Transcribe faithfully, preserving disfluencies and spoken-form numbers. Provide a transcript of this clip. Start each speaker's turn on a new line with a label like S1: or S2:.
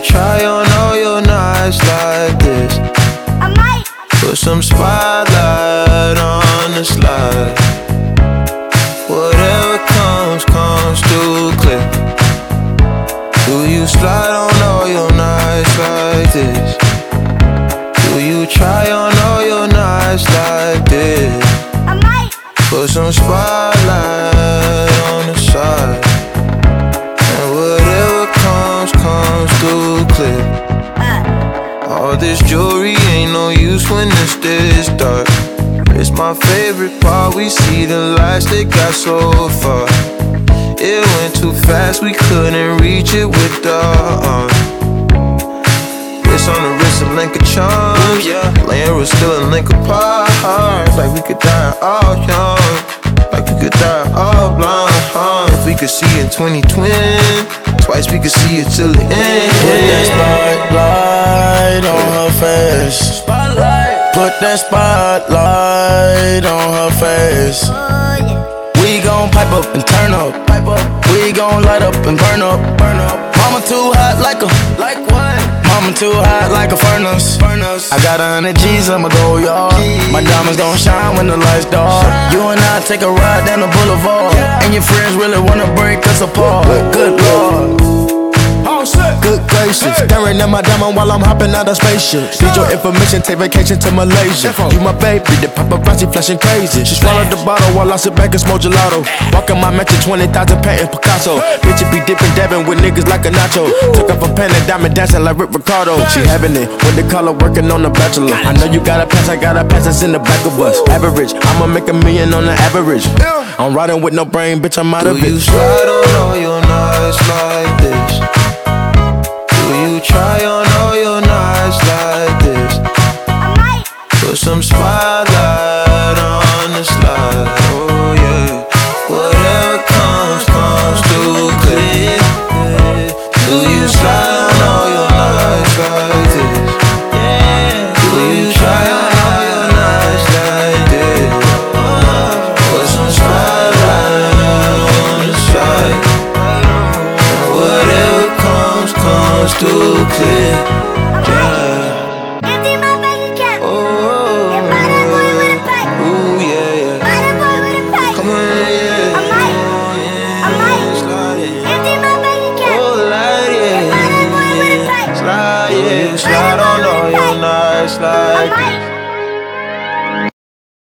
S1: try on all your nights like this?
S2: I might
S1: Put some spotlight on the slide. Whatever comes, comes through clear. Do you slide on all your nights like this? Do you try on all your nights like this?
S2: I might
S1: Put some spotlight on the side. And whatever comes, comes through clear.
S2: uh,
S1: All this jewelry ain't no use when it's this dark. It's my favorite part, we see the lights that got so far. It went too fast, we couldn't reach it with the arm. Wrist on the wrist, a link of charms, yeah. Laying was still a link apart. Like we could die all young, like we could die all blind, huh? If we could see in twenty twenty, twice we could see it till the end.
S3: Put that spotlight on her face.
S1: Spotlight.
S3: Put that spotlight on her face.
S2: oh yeah.
S3: We gon' pipe up and turn up. Pipe up. We gon' light up and burn up. Burn up. Mama too hot like a. Like what? Mama too hot like a furnace. Furnace. I got a hundred G's, I'ma go yard. My diamonds gon' shine when the lights dark. You and I take a ride down the boulevard, and your friends really wanna break us apart. Good Lord. Good gracious, staring at my diamond while I'm hopping out of spaceship. Need your information, take vacation to Malaysia. You my baby, the paparazzi flashing crazy. She swallowed the bottle while I sit back and smoke gelato. Walking my mansion, twenty thousand painting Picasso. Bitch, it be dipping, dabbing with niggas like a nacho. Took off a pen and diamond dancing like Rick Ricardo. She having it with the color working on the bachelor. I know you got a pass, I got a pass that's in the back of us. Average, I'ma make a million on the average. I'm riding with no brain, bitch, I'm out of it.
S1: Do you slide on all your nights like this? Do you try on all your nights like this?
S2: I might
S1: Put some spotlight on the slide. Oh yeah. Whatever comes, comes through clear. Do you slide on all your nights like this? Do you try on all your nights like this? Put some spotlight on the slide. Whatever comes, comes through clear. Yeah.
S2: empty my bank account.
S1: Oh,
S2: And buy that boy with a pipe.
S1: ooh, yeah, yeah.
S2: Buy that boy with a pipe.
S1: Come on, yeah.
S2: I might I might
S1: Slide it.
S2: empty my bank account.
S1: Oh, light,
S2: And buy
S1: yeah.
S2: that boy with a pipe.
S1: Slide, yeah. Slide on all your nights
S2: I
S1: like
S2: might